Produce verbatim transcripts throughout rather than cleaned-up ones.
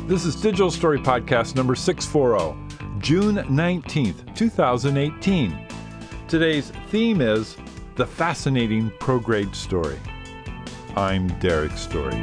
This is Digital Story Podcast number six forty, June nineteenth, twenty eighteen. Today's theme is The Fascinating ProGrade Story. I'm Derek Story.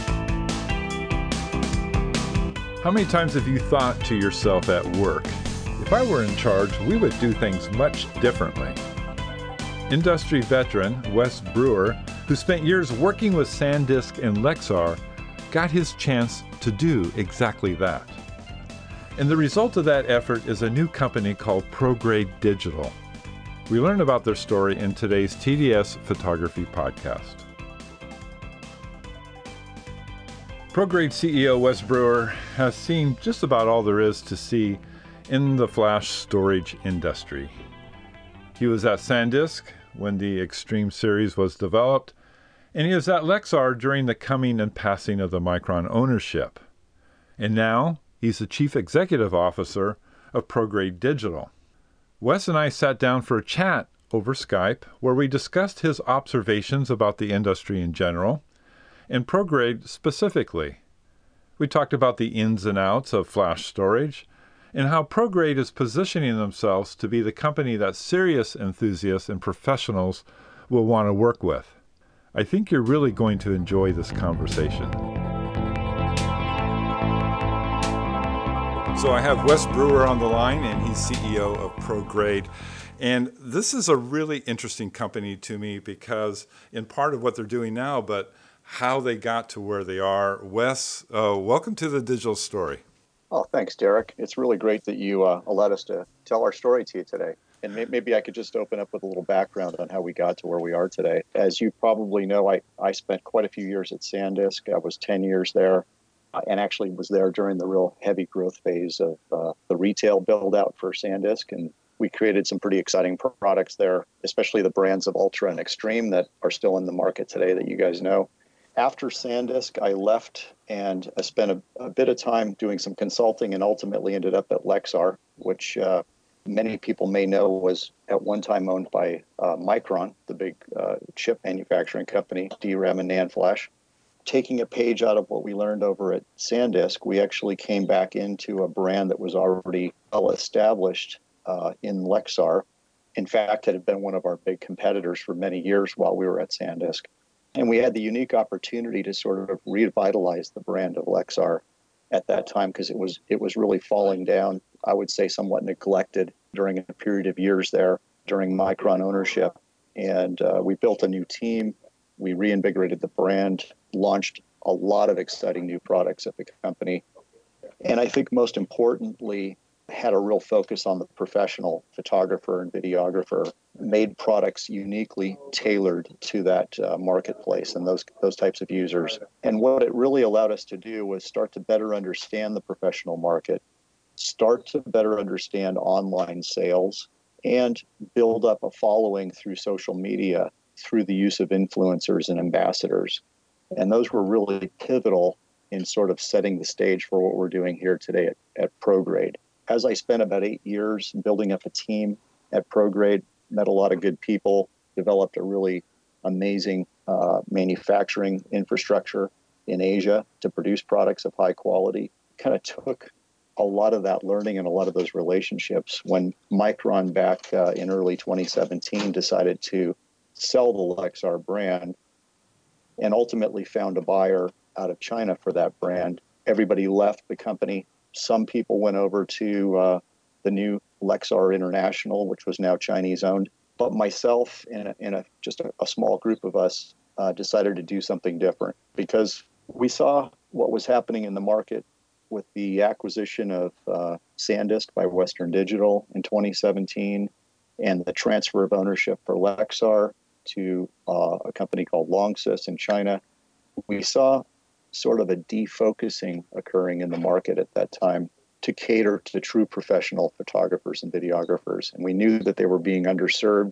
How many times have you thought to yourself at work, if I were in charge, we would do things much differently? Industry veteran Wes Brewer, who spent years working with SanDisk and Lexar, got his chance to do exactly that. And the result of that effort is a new company called ProGrade Digital. We learn about their story in today's T D S Photography Podcast. ProGrade C E O Wes Brewer has seen just about all there is to see in the flash storage industry. He was at SanDisk when the Extreme series was developed, and he was at Lexar during the coming and passing of the Micron ownership. And now he's the Chief Executive Officer of ProGrade Digital. Wes and I sat down for a chat over Skype where we discussed his observations about the industry in general and ProGrade specifically. We talked about the ins and outs of flash storage and how ProGrade is positioning themselves to be the company that serious enthusiasts and professionals will want to work with. I think you're really going to enjoy this conversation. So I have Wes Brewer on the line, and he's C E O of ProGrade. And this is a really interesting company to me because in part of what they're doing now, but how they got to where they are. Wes, uh, welcome to the Digital Story. Oh, thanks, Derek. It's really great that you uh, allowed us to tell our story to you today. And may- maybe I could just open up with a little background on how we got to where we are today. As you probably know, I, I spent quite a few years at SanDisk. I was ten years there uh, and actually was there during the real heavy growth phase of uh, the retail build out for SanDisk. And we created some pretty exciting products there, especially the brands of Ultra and Extreme that are still in the market today that you guys know. After SanDisk, I left and I spent a, a bit of time doing some consulting and ultimately ended up at Lexar, which uh, many people may know was at one time owned by uh, Micron, the big uh, chip manufacturing company, D RAM and NAND flash. Taking a page out of what we learned over at SanDisk, we actually came back into a brand that was already well established uh, in Lexar. In fact, it had been one of our big competitors for many years while we were at SanDisk. And we had the unique opportunity to sort of revitalize the brand of Lexar at that time because it was it was really falling down, I would say somewhat neglected during a period of years there during Micron ownership. And uh, we built a new team. We reinvigorated the brand, launched a lot of exciting new products at the company. And I think most importantly, had a real focus on the professional photographer and videographer, made products uniquely tailored to that uh, marketplace and those those types of users. And what it really allowed us to do was start to better understand the professional market, start to better understand online sales, and build up a following through social media through the use of influencers and ambassadors. And those were really pivotal in sort of setting the stage for what we're doing here today at, at ProGrade. As I spent about eight years building up a team at ProGrade, met a lot of good people, developed a really amazing uh, manufacturing infrastructure in Asia to produce products of high quality. Kind of took a lot of that learning and a lot of those relationships when Micron back uh, in early twenty seventeen decided to sell the Lexar brand and ultimately found a buyer out of China for that brand. Everybody left the company. Some people went over to uh, the new Lexar International, which was now Chinese owned. But myself and, a, and a, just a, a small group of us uh, decided to do something different because we saw what was happening in the market with the acquisition of uh, SanDisk by Western Digital in twenty seventeen and the transfer of ownership for Lexar to uh, a company called Longsys in China. We saw sort of a defocusing occurring in the market at that time to cater to true professional photographers and videographers. And we knew that they were being underserved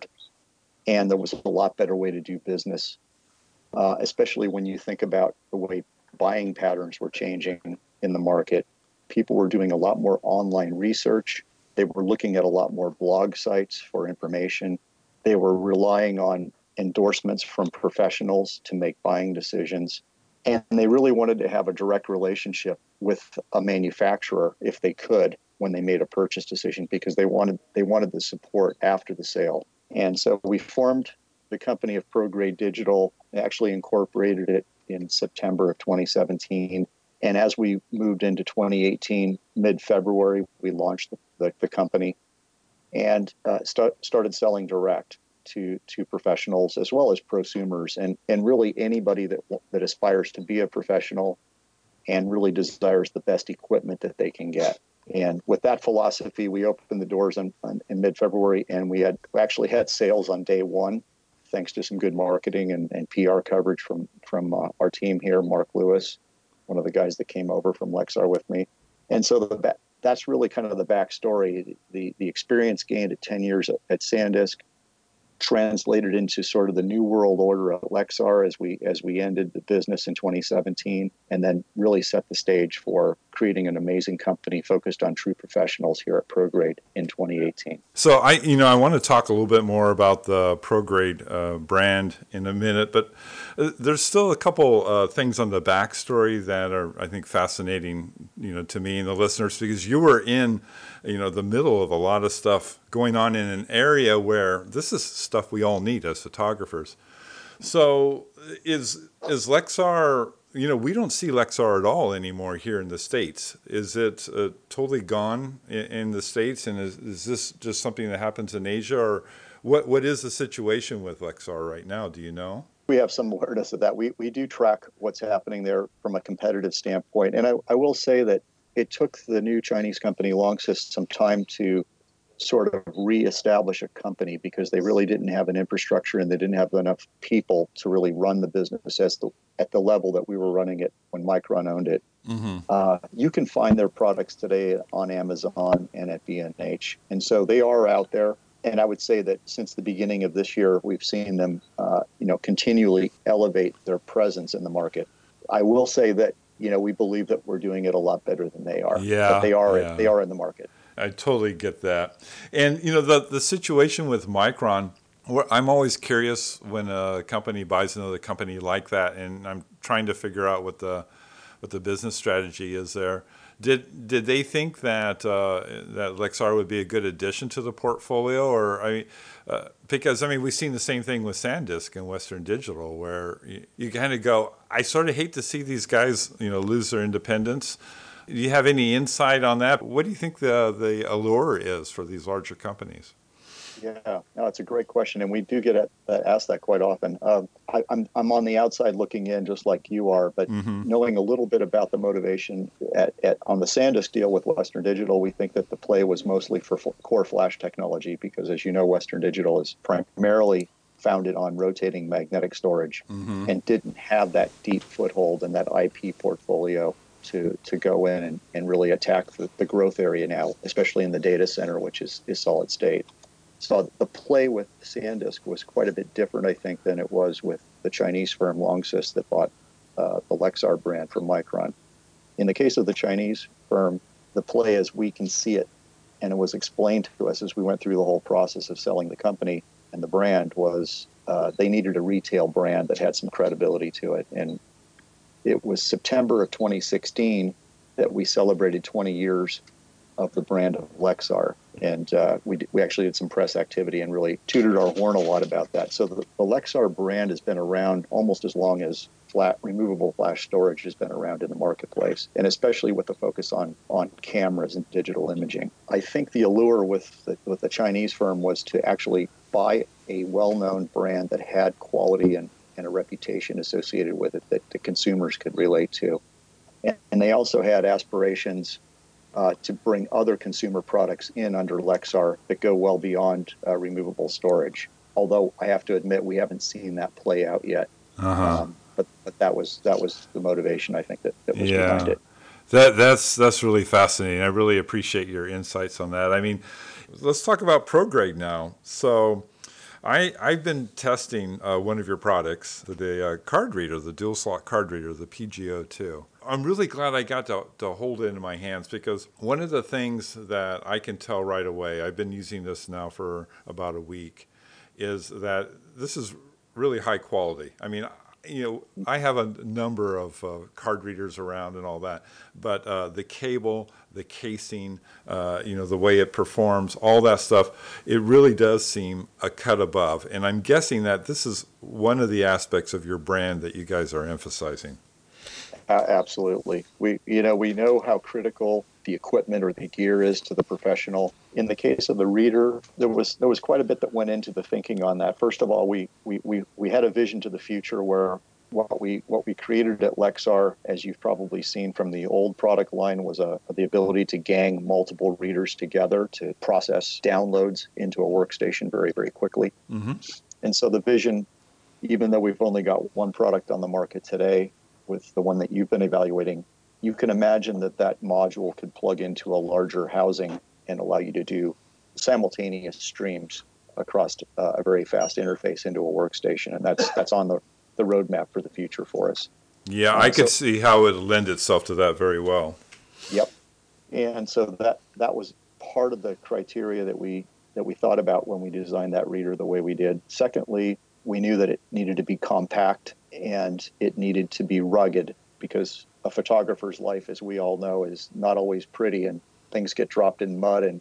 and there was a lot better way to do business, uh, especially when you think about the way buying patterns were changing in the market. People were doing a lot more online research. They were looking at a lot more blog sites for information. They were relying on endorsements from professionals to make buying decisions. And they really wanted to have a direct relationship with a manufacturer if they could when they made a purchase decision, because they wanted they wanted the support after the sale. And so we formed the company of ProGrade Digital, actually incorporated it in September of twenty seventeen. And as we moved into twenty eighteen, mid-February, we launched the, the, the company and uh, start, started selling direct to to professionals as well as prosumers, and and really anybody that that aspires to be a professional and really desires the best equipment that they can get. And with that philosophy, we opened the doors on, on, in mid-February, and we had we actually had sales on day one, thanks to some good marketing and, and P R coverage from from uh, our team here, Mark Lewis, one of the guys that came over from Lexar with me. And so the, that's really kind of the backstory. The the experience gained at ten years at, at SanDisk translated into sort of the new world order of Lexar as we as we ended the business in twenty seventeen, and then really set the stage for creating an amazing company focused on true professionals here at ProGrade in twenty eighteen. So I, you know, I want to talk a little bit more about the ProGrade uh, brand in a minute, but uh, there's still a couple uh, things on the backstory that are, I think, fascinating, you know, to me and the listeners, because you were in, you know, the middle of a lot of stuff going on in an area where this is stuff we all need as photographers. So is is Lexar, you know, we don't see Lexar at all anymore here in the States. Is it uh, totally gone in, in the States? And is, is this just something that happens in Asia? Or what what is the situation with Lexar right now? Do you know? We have some awareness of that. We we do track what's happening there from a competitive standpoint. And I, I will say that it took the new Chinese company Longsys some time to sort of reestablish a company, because they really didn't have an infrastructure and they didn't have enough people to really run the business as the, at the level that we were running it when Micron owned it. Mm-hmm. Uh, you can find their products today on Amazon and at B and H. And so they are out there. And I would say that since the beginning of this year, we've seen them, uh, you know, continually elevate their presence in the market. I will say that, you know, we believe that we're doing it a lot better than they are. Yeah, but they are yeah. they are in the market. I totally get that. And, you know, the the situation with Micron, I'm always curious when a company buys another company like that, and I'm trying to figure out what the what the business strategy is there. Did did they think that uh, that Lexar would be a good addition to the portfolio, or I mean, uh, because I mean we've seen the same thing with SanDisk and Western Digital, where you, you kind of go, I sort of hate to see these guys, you know, lose their independence. Do you have any insight on that? What do you think the the allure is for these larger companies? Yeah, no, it's a great question, and we do get at, uh, asked that quite often. Um, I, I'm I'm on the outside looking in, just like you are, but mm-hmm. knowing a little bit about the motivation at, at on the SanDisk deal with Western Digital, we think that the play was mostly for f- core flash technology, because, as you know, Western Digital is primarily founded on rotating magnetic storage, mm-hmm. and didn't have that deep foothold and that I P portfolio to to go in and, and really attack the, the growth area now, especially in the data center, which is, is solid state. So the play with SanDisk was quite a bit different, I think, than it was with the Chinese firm Longsys that bought uh, the Lexar brand from Micron. In the case of the Chinese firm, the play as we can see it, and it was explained to us as we went through the whole process of selling the company and the brand, was uh, they needed a retail brand that had some credibility to it. And it was September of twenty sixteen that we celebrated twenty years of the brand of Lexar. And uh, we we actually did some press activity and really tooted our horn a lot about that. So the, the Lexar brand has been around almost as long as flat removable flash storage has been around in the marketplace, and especially with the focus on on cameras and digital imaging. I think the allure with the, with the Chinese firm was to actually buy a well-known brand that had quality and, and a reputation associated with it that the consumers could relate to. And, and they also had aspirations Uh, to bring other consumer products in under Lexar that go well beyond uh, removable storage. Although I have to admit, we haven't seen that play out yet. Uh-huh. Um, but but that was that was the motivation, I think, that, that was yeah. behind it. That that's that's really fascinating. I really appreciate your insights on that. I mean, let's talk about ProGrade now. So, I I've been testing uh, one of your products, the uh, card reader, the dual slot card reader, the P G O two. I'm really glad I got to, to hold it in my hands, because one of the things that I can tell right away, I've been using this now for about a week, is that this is really high quality. I mean, you know, I have a number of uh, card readers around and all that, but uh, the cable, the casing, uh, you know, the way it performs, all that stuff, it really does seem a cut above. And I'm guessing that this is one of the aspects of your brand that you guys are emphasizing. Uh, absolutely. We, you know, we know how critical the equipment or the gear is to the professional. In the case of the reader, there was there was quite a bit that went into the thinking on that. First of all, we we we, we had a vision to the future where what we what we created at Lexar, as you've probably seen from the old product line, was a the ability to gang multiple readers together to process downloads into a workstation very, very quickly. Mm-hmm. And so the vision, even though we've only got one product on the market today, with the one that you've been evaluating, you can imagine that that module could plug into a larger housing and allow you to do simultaneous streams across uh, a very fast interface into a workstation. And that's that's on the, the roadmap for the future for us. Yeah, Uh, I could so, see how it would lend itself to that very well. yep. And so that that was part of the criteria that we that we thought about when we designed that reader the way we did. Secondly, we knew that it needed to be compact and it needed to be rugged, because a photographer's life, as we all know, is not always pretty, and things get dropped in mud and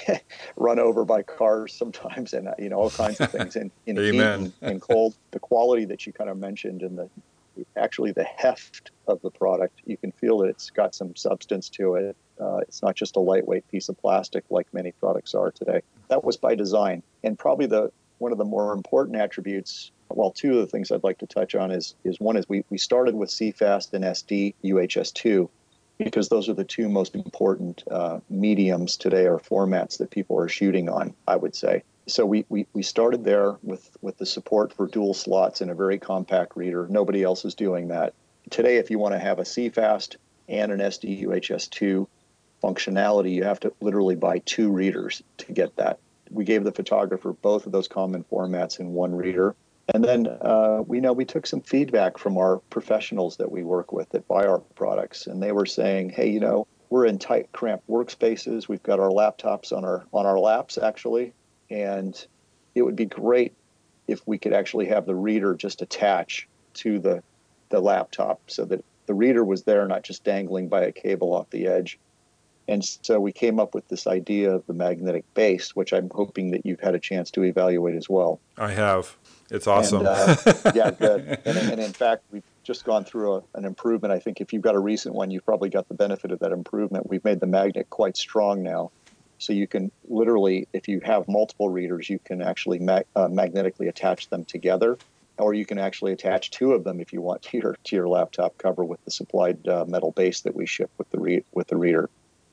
run over by cars sometimes, and you know, all kinds of things in, in heat Amen. and, and cold. The quality that you kind of mentioned and the actually the heft of the product, you can feel that it's got some substance to it. Uh, it's not just a lightweight piece of plastic like many products are today. That was by design. And probably the one of the more important attributes, well, two of the things I'd like to touch on is is one is we, we started with C FAST and S D U H S two, because those are the two most important uh, mediums today, or formats that people are shooting on, I would say. So we, we, we started there with, with the support for dual slots in a very compact reader. Nobody else is doing that. Today, if you want to have a C FAST and an S D U H S two functionality, you have to literally buy two readers to get that. We gave the photographer both of those common formats in one reader. And then uh, we know we took some feedback from our professionals that we work with that buy our products, and they were saying, hey, you know, we're in tight, cramped workspaces. We've got our laptops on our on our laps, actually, and it would be great if we could actually have the reader just attach to the the laptop, so that the reader was there, not just dangling by a cable off the edge. And so we came up with this idea of the magnetic base, which I'm hoping that you've had a chance to evaluate as well. I have. It's And awesome. uh, yeah, good. And, and in fact, we've just gone through a, an improvement. I think if you've got a recent one, you've probably got the benefit of that improvement. We've made the magnet quite strong now. So you can literally, if you have multiple readers, you can actually mag- uh, magnetically attach them together, or you can actually attach two of them if you want to your to your laptop cover with the supplied uh, metal base that we ship with the re- with the reader.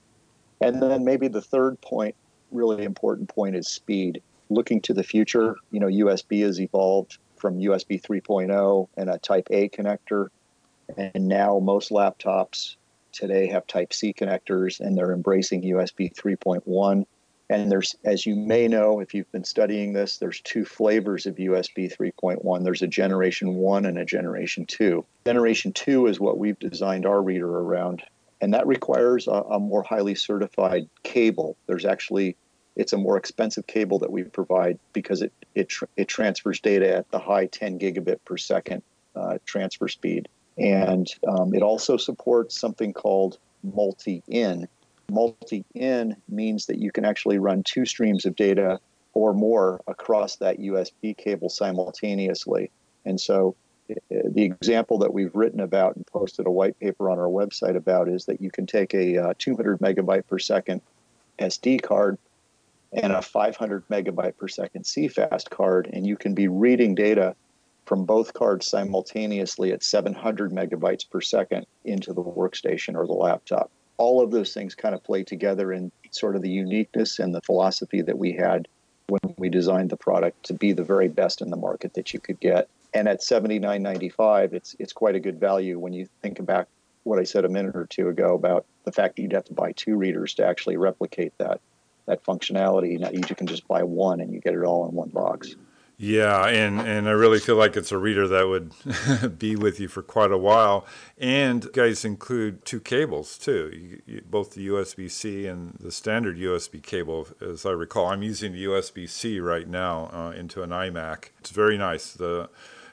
And then maybe the third point, really important point, is speed. Looking to the future, you know, U S B has evolved from U S B three point oh and a Type A connector, and now most laptops today have Type C connectors, and they're embracing U S B three point one. And there's, as you may know, if you've been studying this, there's two flavors of U S B three point one. There's a generation one and a generation two. Generation two is what we've designed our reader around, and that requires a, a more highly certified cable. There's actually, it's a more expensive cable that we provide because it it, tr- it transfers data at the high ten gigabit per second uh, transfer speed. And um, it also supports something called multi-in. Multi-in means that you can actually run two streams of data or more across that U S B cable simultaneously. And so the example that we've written about and posted a white paper on our website about is that you can take a uh, two hundred megabyte per second S D card and a five hundred megabyte per second C FAST card, and you can be reading data from both cards simultaneously at seven hundred megabytes per second into the workstation or the laptop. All of those things kind of play together in sort of the uniqueness and the philosophy that we had when we designed the product to be the very best in the market that you could get. And at seventy-nine ninety-five, it's it's quite a good value when you think about what I said a minute or two ago about the fact that you'd have to buy two readers to actually replicate that that functionality. Now you can just buy one and you get it all in one box. Yeah, and, and I really feel like it's a reader that would be with you for quite a while. And you guys include two cables too, you, you, both the U S B C and the standard U S B cable, as I recall. I'm using the U S B C right now uh, into an iMac. It's very nice. The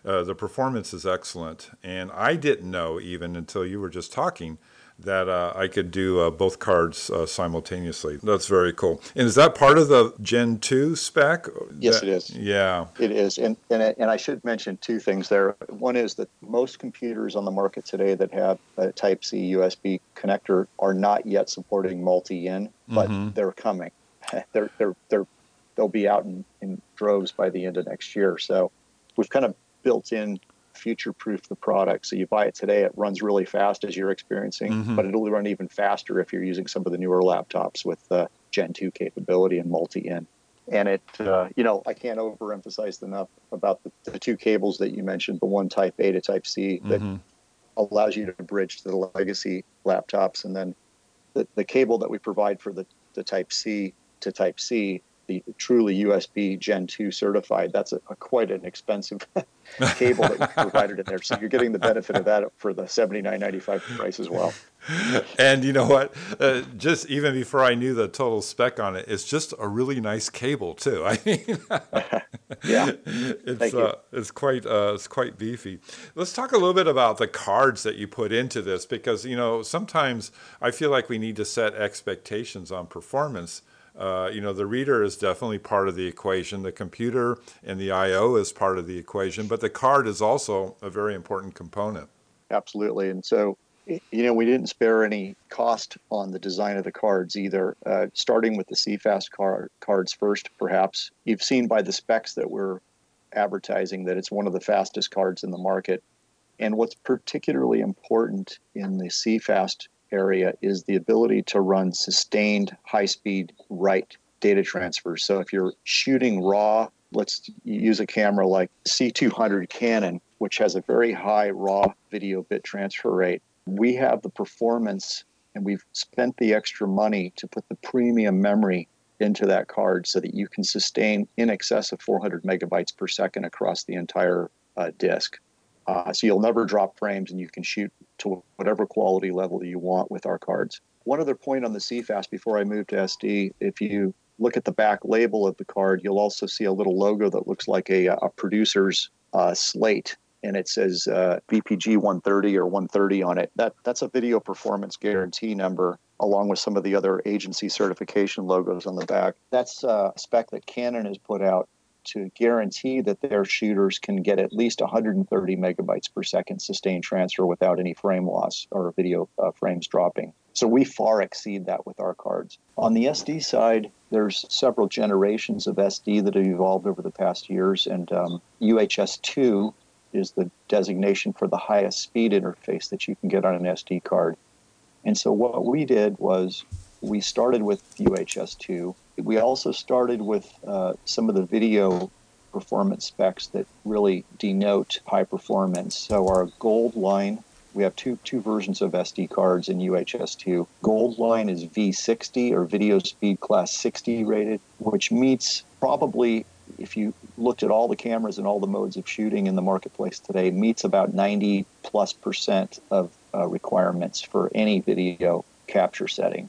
Uh, the performance is excellent. And I didn't know, even until you were just talking, that uh, I could do uh, both cards uh, simultaneously. That's very cool. And is that part of the Gen two spec? Yes, That, it is. yeah. It is. And, and, and I should mention two things there. One is that most computers on the market today that have a Type-C U S B connector are not yet supporting multi-in, but Mm-hmm. they're coming. they're, they're, they're, they'll be out in, in droves by the end of next year. So we've kind of built in future-proof the product. So you buy it today, it runs really fast as you're experiencing, Mm-hmm. but it'll run even faster if you're using some of the newer laptops with uh, Gen two capability and multi-in. And it, uh, you know, I can't overemphasize enough about the, the two cables that you mentioned, the one Type A to Type C that Mm-hmm. allows you to bridge to the legacy laptops, and then the, the cable that we provide for the, the Type C to Type C, the truly U S B Gen two certified. That's a, a quite an expensive cable that we provided in there. So you're getting the benefit of that for the seventy-nine ninety-five price as well. And you know what? Uh, just even before I knew the total spec on it, it's just a really nice cable too. I mean, Yeah, it's thank you. uh, it's quite uh, it's quite beefy. Let's talk a little bit about the cards that you put into this, because you know sometimes I feel like we need to set expectations on performance. Uh, you know, the reader is definitely part of the equation. The computer and the I O is part of the equation, but the card is also a very important component. Absolutely. And so, you know, we didn't spare any cost on the design of the cards either. Uh, starting with the C FAST card, cards first, perhaps. You've seen by the specs that we're advertising that it's one of the fastest cards in the market. And what's particularly important in the C FAST area is the ability to run sustained high-speed write data transfer. So if you're shooting raw, let's use a camera like C two hundred Canon, which has a very high raw video bit transfer rate. We have the performance, and we've spent the extra money to put the premium memory into that card so that you can sustain in excess of four hundred megabytes per second across the entire uh, disk. Uh, so you'll never drop frames, and you can shoot to whatever quality level you want with our cards. One other point on the C FAST before I move to S D, if you look at the back label of the card, you'll also see a little logo that looks like a, a producer's uh, slate, and it says uh, V P G one thirty or one thirty on it. That That's a video performance guarantee number, along with some of the other agency certification logos on the back. That's a spec that Canon has put out to guarantee that their shooters can get at least one hundred thirty megabytes per second sustained transfer without any frame loss or video uh, frames dropping. So we far exceed that with our cards. On the S D side, there's several generations of S D that have evolved over the past years, and um, U H S two is the designation for the highest speed interface that you can get on an S D card. And so what we did was we started with U H S two. We also started with uh, some of the video performance specs that really denote high performance. So our gold line, we have two two versions of S D cards in U H S two. Gold line is V sixty, or Video Speed Class sixty rated, which meets probably, if you looked at all the cameras and all the modes of shooting in the marketplace today, meets about ninety plus percent of uh, requirements for any video capture setting.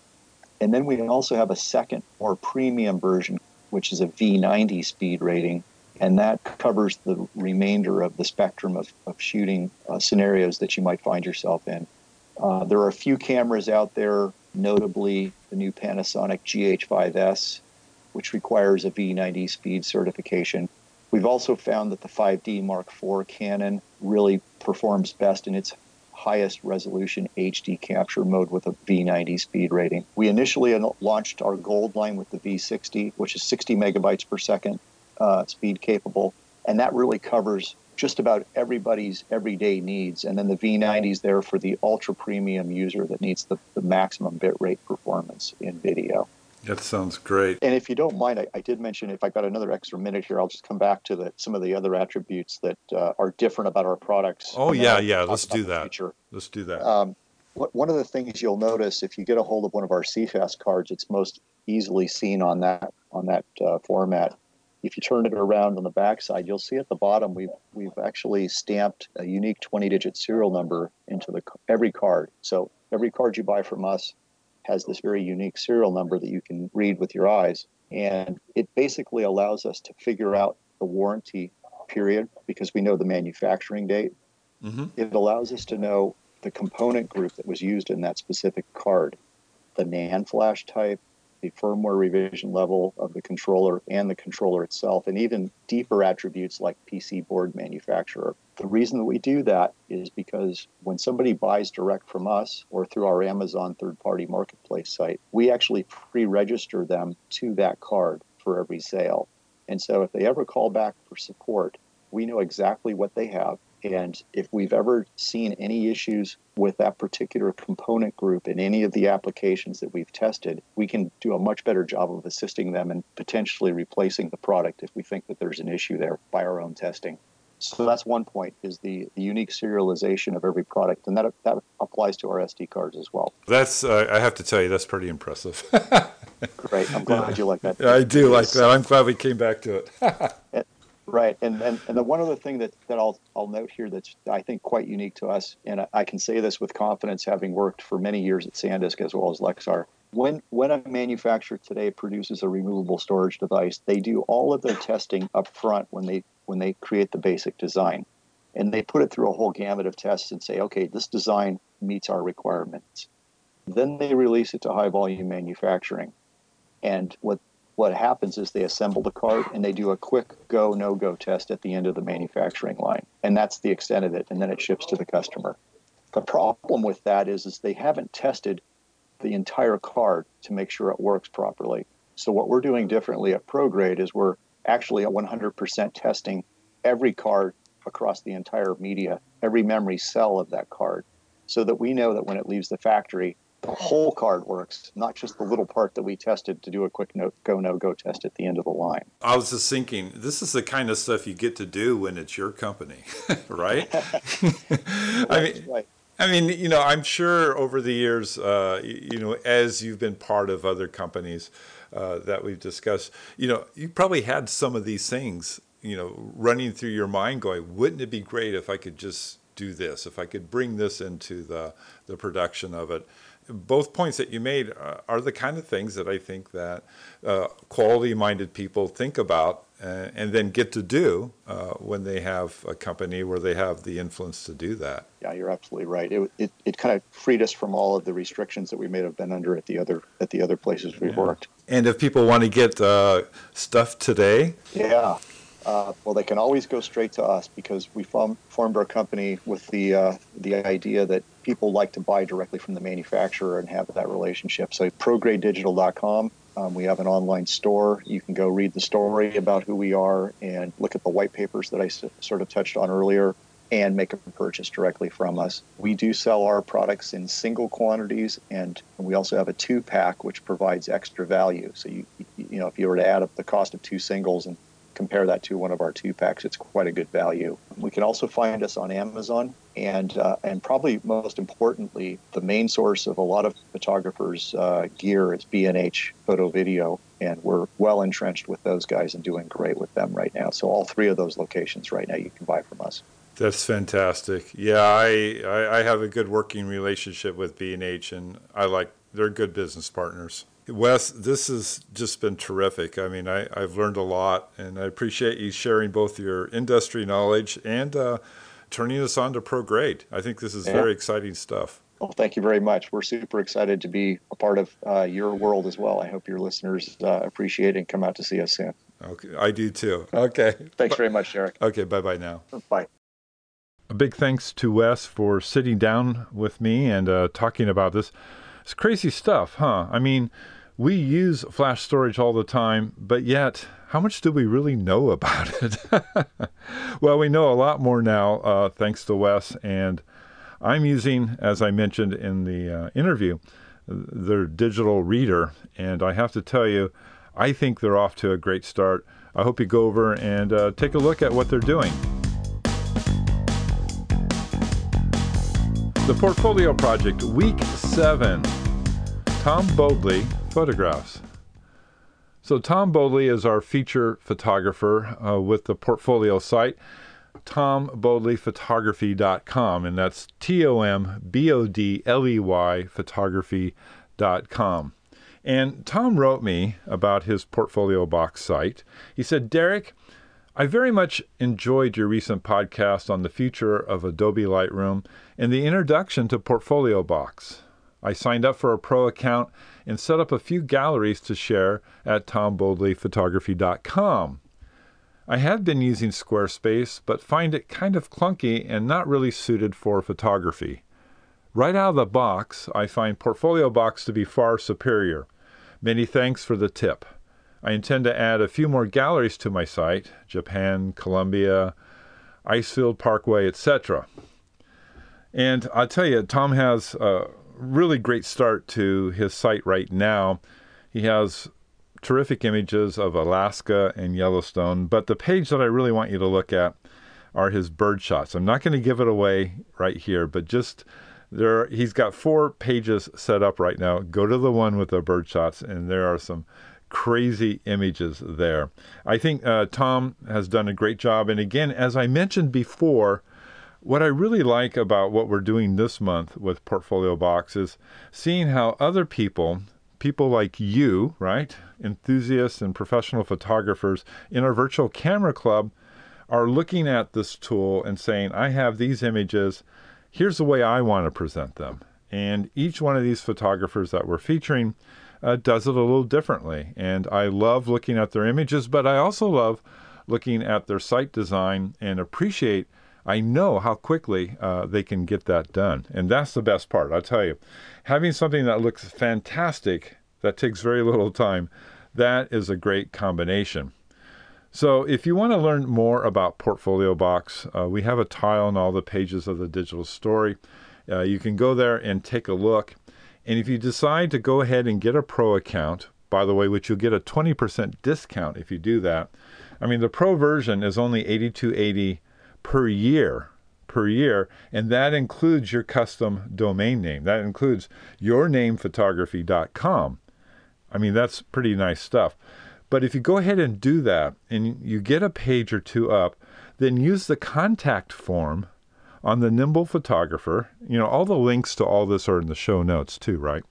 And then we also have a second, more premium version, which is a V ninety speed rating, and that covers the remainder of the spectrum of, of shooting uh, scenarios that you might find yourself in. Uh, there are a few cameras out there, notably the new Panasonic G H five S, which requires a V ninety speed certification. We've also found that the five D Mark four Canon really performs best in its highest resolution H D capture mode with a V ninety speed rating. We initially launched our gold line with the V sixty, which is sixty megabytes per second uh, speed capable, and that really covers just about everybody's everyday needs. And then the V ninety is there for the ultra premium user that needs the, the maximum bitrate performance in video. That sounds great. And if you don't mind, I, I did mention, if I got another extra minute here, I'll just come back to the, some of the other attributes that uh, are different about our products. Oh, and then yeah, I'll yeah. talk Let's about do the that. future. Let's do that. Um, what, one of the things you'll notice if you get a hold of one of our C FAST cards, it's most easily seen on that on that uh, format. If you turn it around on the backside, you'll see at the bottom we've we've actually stamped a unique twenty-digit serial number into the every card. So every card you buy from us has this very unique serial number that you can read with your eyes. And it basically allows us to figure out the warranty period because we know the manufacturing date. Mm-hmm. It allows us to know the component group that was used in that specific card, the NAND flash type, the firmware revision level of the controller and the controller itself, and even deeper attributes like P C board manufacturer. The reason that we do that is because when somebody buys direct from us or through our Amazon third-party marketplace site, we actually pre-register them to that card for every sale. And so if they ever call back for support, we know exactly what they have. And if we've ever seen any issues with that particular component group in any of the applications that we've tested, we can do a much better job of assisting them and potentially replacing the product if we think that there's an issue there by our own testing. So that's one point, is the, the unique serialization of every product, and that that applies to our S D cards as well. That's, uh, I have to tell you, that's pretty impressive. Great. I'm glad you like that. I do like that. I'm glad we came back to it. Right, and and and the one other thing that, that I'll I'll note here that's I think quite unique to us, and I can say this with confidence, having worked for many years at SanDisk as well as Lexar. When when a manufacturer today produces a removable storage device, they do all of their testing up front when they when they create the basic design, and they put it through a whole gamut of tests and say, okay, this design meets our requirements. Then they release it to high volume manufacturing, and what What happens is they assemble the card and they do a quick go, no-go test at the end of the manufacturing line. And that's the extent of it. And then it ships to the customer. The problem with that is, is they haven't tested the entire card to make sure it works properly. So what we're doing differently at ProGrade is we're actually at one hundred percent testing every card across the entire media, every memory cell of that card, so that we know that when it leaves the factory, the whole card works, not just the little part that we tested to do a quick no, go, no-go test at the end of the line. I was just thinking, this is the kind of stuff you get to do when it's your company, right? I mean, right. I mean, you know, I'm sure over the years, uh, you know, as you've been part of other companies uh, that we've discussed, you know, you probably had some of these things, you know, running through your mind going, wouldn't it be great if I could just do this, if I could bring this into the, the production of it? Both points that you made uh, are the kind of things that I think that uh, quality-minded people think about uh, and then get to do uh, when they have a company where they have the influence to do that. Yeah, you're absolutely right. It it, it kind of freed us from all of the restrictions that we may have been under at the other at the other places we've Yeah. worked. And if people want to get uh, stuff today, yeah. Uh, well, they can always go straight to us because we form, formed our company with the uh, the idea that people like to buy directly from the manufacturer and have that relationship. So prograde digital dot com, um, we have an online store. You can go read the story about who we are and look at the white papers that I s- sort of touched on earlier and make a purchase directly from us. We do sell our products in single quantities, and we also have a two-pack, which provides extra value. So, you you know, if you were to add up the cost of two singles and compare that to one of our two packs, it's quite a good value. We can also find us on Amazon, and uh, and probably most importantly, the main source of a lot of photographers' uh, gear is B and H Photo Video, and we're well entrenched with those guys and doing great with them right now. So all three of those locations right now you can buy from us. that's fantastic. Yeah, I, I, I have a good working relationship with B and H, and I like, they're good business partners. Wes, this has just been terrific. I mean, I, I've learned a lot, and I appreciate you sharing both your industry knowledge and uh, turning us on to ProGrade. I think this is Yeah. very exciting stuff. Well, thank you very much. We're super excited to be a part of uh, your world as well. I hope your listeners uh, appreciate it and come out to see us soon. Okay, I do too. Okay. Thanks very much, Derek. Okay, bye-bye now. Bye. A big thanks to Wes for sitting down with me and uh, talking about this. It's crazy stuff, huh? I mean, we use flash storage all the time, but yet, how much do we really know about it? Well, we know a lot more now, uh, thanks to Wes, and I'm using, as I mentioned in the uh, interview, their digital reader, and I have to tell you, I think they're off to a great start. I hope you go over and uh, take a look at what they're doing. The Portfolio Project, Week seven. Tom Bodley photographs. So Tom Bodley is our feature photographer uh, with the Portfolio site, tom bodley photography dot com, and that's T O M B O D L E Y photography dot com. And Tom wrote me about his Portfolio Box site. He said, Derek, I very much enjoyed your recent podcast on the future of Adobe Lightroom and the introduction to Portfolio Box. I signed up for a pro account and set up a few galleries to share at tom bodley photography dot com. I had been using Squarespace, but find it kind of clunky and not really suited for photography. Right out of the box, I find Portfolio Box to be far superior. Many thanks for the tip. I intend to add a few more galleries to my site, Japan, Colombia, Icefield Parkway, et cetera. And I'll tell you, Tom has a really great start to his site right now. He has terrific images of Alaska and Yellowstone, but the page that I really want you to look at are his bird shots. I'm not going to give it away right here, but just there, he's got four pages set up right now. Go to the one with the bird shots, and there are some crazy images there. I think uh, Tom has done a great job. And again, as I mentioned before, what I really like about what we're doing this month with Portfolio Box is seeing how other people, people like you, right, enthusiasts and professional photographers in our virtual camera club are looking at this tool and saying, I have these images, here's the way I want to present them. And each one of these photographers that we're featuring uh, does it a little differently. And I love looking at their images, but I also love looking at their site design and appreciate, I know how quickly uh, they can get that done. And that's the best part, I'll tell you. Having something that looks fantastic, that takes very little time, that is a great combination. So if you want to learn more about Portfolio Box, uh, we have a tile on all the pages of the digital story. Uh, you can go there and take a look. And if you decide to go ahead and get a pro account, by the way, which you'll get a twenty percent discount if you do that. I mean, the pro version is only eighty-two eighty per year, per year, and that includes your custom domain name. That includes your name photography dot com. I mean, that's pretty nice stuff. But if you go ahead and do that, and you get a page or two up, then use the contact form on the Nimble Photographer. You know, all the links to all this are in the show notes too, right?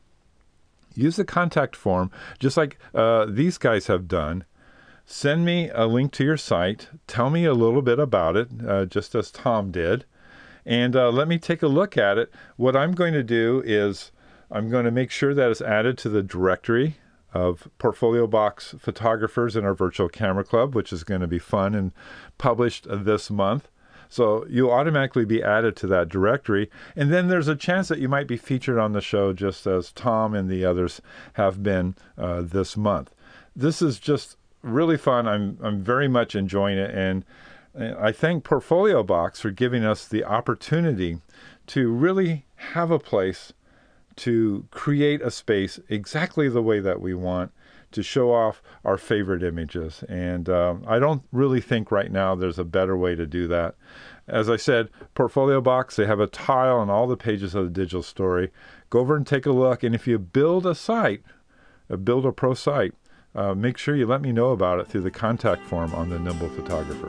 Use the contact form, just like uh, these guys have done. Send me a link to your site. Tell me a little bit about it, uh, just as Tom did. And uh, let me take a look at it. What I'm going to do is I'm going to make sure that it's added to the directory of Portfolio Box photographers in our virtual camera club, which is going to be fun and published this month. So you'll automatically be added to that directory. And then there's a chance that you might be featured on the show just as Tom and the others have been uh, this month. This is just really fun. I'm I'm very much enjoying it. And I thank Portfolio Box for giving us the opportunity to really have a place to create a space exactly the way that we want to show off our favorite images. And um, I don't really think right now there's a better way to do that. As I said, Portfolio Box, they have a tile on all the pages of the digital story. Go over and take a look. And if you build a site, uh, build a pro site, uh, make sure you let me know about it through the contact form on the Nimble Photographer.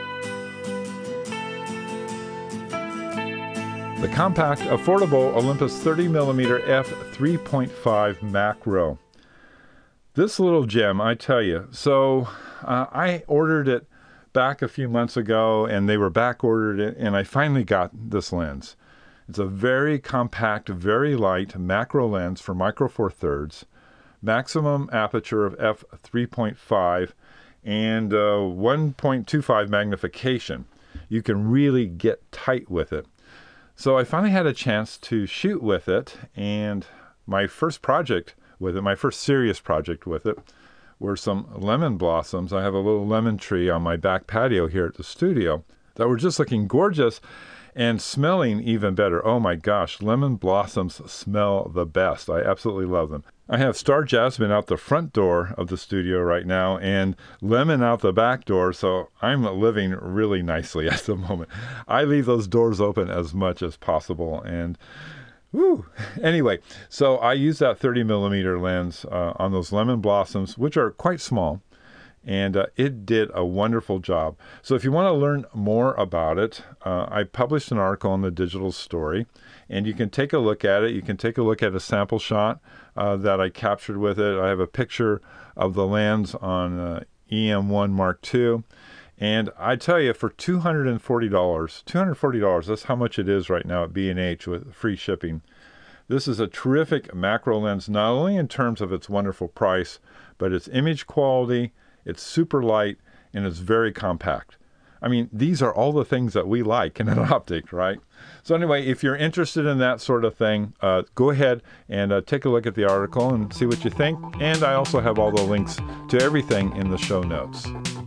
The compact, affordable Olympus thirty millimeter f three point five macro. This little gem, I tell you, so uh, I ordered it back a few months ago, and they were back ordered it, and I finally got this lens. It's a very compact, very light macro lens for micro four thirds, maximum aperture of f three point five, and uh, one point two five magnification. You can really get tight with it. So I finally had a chance to shoot with it, and my first project with it, my first serious project with it, were some lemon blossoms. I have a little lemon tree on my back patio here at the studio that were just looking gorgeous and smelling even better. Oh my gosh, lemon blossoms smell the best. I absolutely love them. I have star jasmine out the front door of the studio right now and lemon out the back door, so I'm living really nicely at the moment. I leave those doors open as much as possible, and woo. Anyway, so I use that thirty millimeter lens uh, on those lemon blossoms, which are quite small, and uh, it did a wonderful job. So if you want to learn more about it, uh, I published an article on the Digital Story, and you can take a look at it. You can take a look at a sample shot uh, that I captured with it. I have a picture of the lens on uh, E M one Mark two, And I tell you, for two hundred forty dollars, two hundred forty dollars, that's how much it is right now at B and H with free shipping. This is a terrific macro lens, not only in terms of its wonderful price, but its image quality, it's super light, and it's very compact. I mean, these are all the things that we like in an optic, right? So anyway, if you're interested in that sort of thing, uh, go ahead and uh, take a look at the article and see what you think. And I also have all the links to everything in the show notes.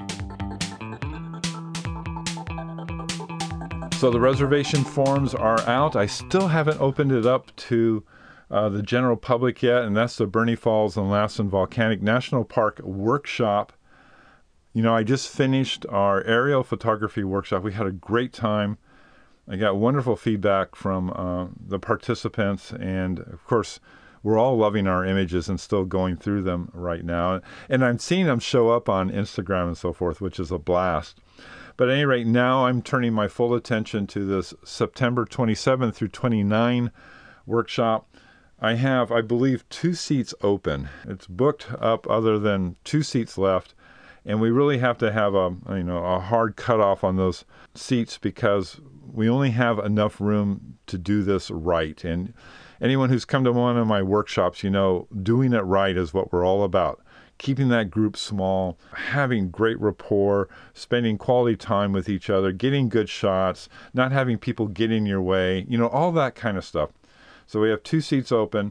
So the reservation forms are out. I still haven't opened it up to uh, the general public yet, and that's the Burney Falls and Lassen Volcanic National Park workshop. You know, I just finished our aerial photography workshop. We had a great time. I got wonderful feedback from uh, the participants, and of course, we're all loving our images and still going through them right now. And I'm seeing them show up on Instagram and so forth, which is a blast. But at any rate, now I'm turning my full attention to this September twenty-seventh through twenty-ninth workshop. I have, I believe, two seats open. It's booked up other than two seats left. And we really have to have a, you know, a hard cutoff on those seats because we only have enough room to do this right. And anyone who's come to one of my workshops, you know, doing it right is what we're all about. Keeping that group small, having great rapport, spending quality time with each other, getting good shots, not having people get in your way, you know, all that kind of stuff. So we have two seats open.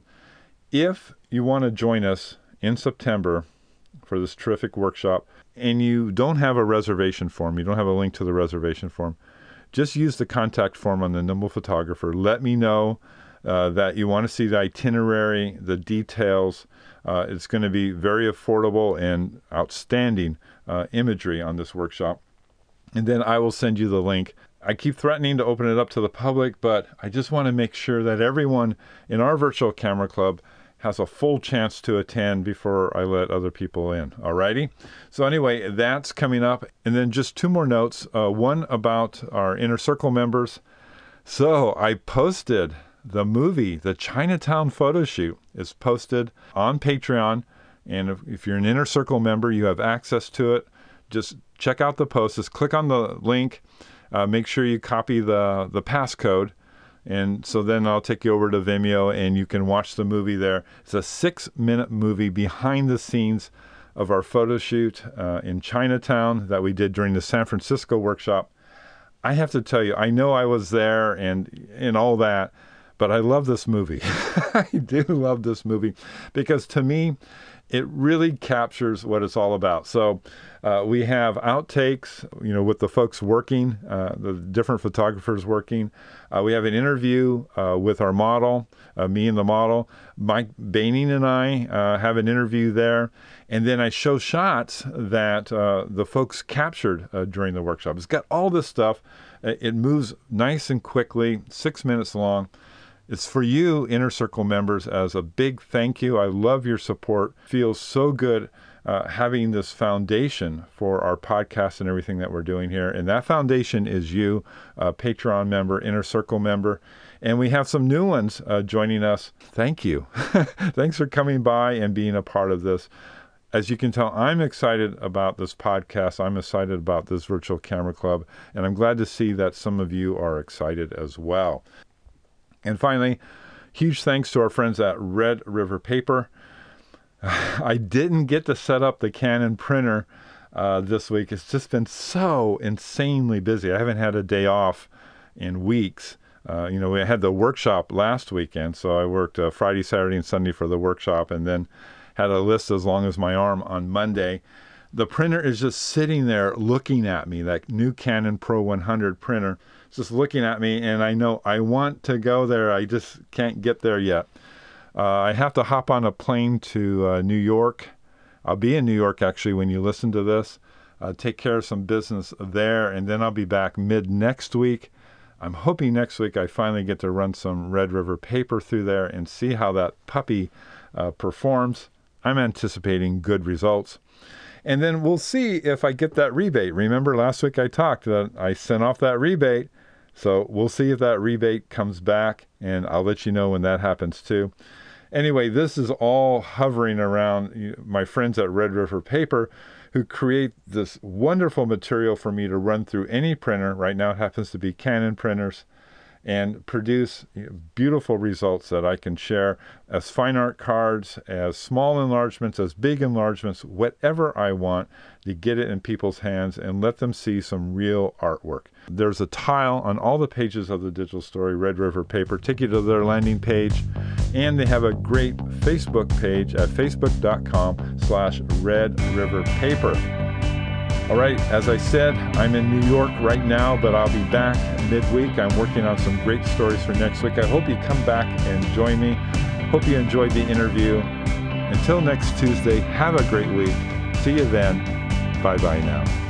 If you want to join us in September for this terrific workshop, and you don't have a reservation form, you don't have a link to the reservation form, just use the contact form on the Nimble Photographer. Let me know uh, that you want to see the itinerary, the details. Uh, it's going to be very affordable and outstanding uh, imagery on this workshop. And then I will send you the link. I keep threatening to open it up to the public, but I just want to make sure that everyone in our virtual camera club has a full chance to attend before I let other people in. Alrighty? So anyway, that's coming up. And then just two more notes. Uh, one about our Inner Circle members. So I posted the movie, the Chinatown photo shoot is posted on Patreon. And if, if you're an Inner Circle member, you have access to it. Just check out the post. Just click on the link. Uh, make sure you copy the, the passcode. And so then I'll take you over to Vimeo and you can watch the movie there. It's a six-minute movie behind the scenes of our photo shoot uh, in Chinatown that we did during the San Francisco workshop. I have to tell you, I know I was there and, and all that, but I love this movie. I do love this movie because to me, it really captures what it's all about. So uh, we have outtakes, you know, with the folks working, uh, the different photographers working. Uh, we have an interview uh, with our model, uh, me and the model. Mike Baining and I uh, have an interview there. And then I show shots that uh, the folks captured uh, during the workshop. It's got all this stuff. It moves nice and quickly, six minutes long. It's for you, Inner Circle members, as a big thank you. I love your support. Feels so good uh, having this foundation for our podcast and everything that we're doing here. And that foundation is you, a Patreon member, Inner Circle member. And we have some new ones uh, joining us. Thank you. Thanks for coming by and being a part of this. As you can tell, I'm excited about this podcast. I'm excited about this virtual camera club. And I'm glad to see that some of you are excited as well. And finally, huge thanks to our friends at Red River Paper. I didn't get to set up the Canon printer uh, this week. It's just been so insanely busy. I haven't had a day off in weeks. Uh, you know, we had the workshop last weekend, so I worked uh, Friday, Saturday, and Sunday for the workshop, and then had a list as long as my arm on Monday. The printer is just sitting there looking at me, that new Canon Pro one hundred printer. Just looking at me, and I know I want to go there. I just can't get there yet. Uh, I have to hop on a plane to uh, New York. I'll be in New York, actually, when you listen to this. Uh, take care of some business there, and then I'll be back mid next week. I'm hoping next week I finally get to run some Red River Paper through there and see how that puppy uh, performs. I'm anticipating good results. And then we'll see if I get that rebate. Remember last week I talked that I sent off that rebate. So we'll see if that rebate comes back, and I'll let you know when that happens too. Anyway, this is all hovering around my friends at Red River Paper, who create this wonderful material for me to run through any printer. Right now it happens to be Canon printers, and produce beautiful results that I can share as fine art cards, as small enlargements, as big enlargements, whatever I want to get it in people's hands and let them see some real artwork. There's a tile on all the pages of the digital story, Red River Paper, take you to their landing page, and they have a great Facebook page at facebook.com slash Red River Paper. All right, as I said, I'm in New York right now, but I'll be back midweek. I'm working on some great stories for next week. I hope you come back and join me. Hope you enjoyed the interview. Until next Tuesday, have a great week. See you then. Bye-bye now.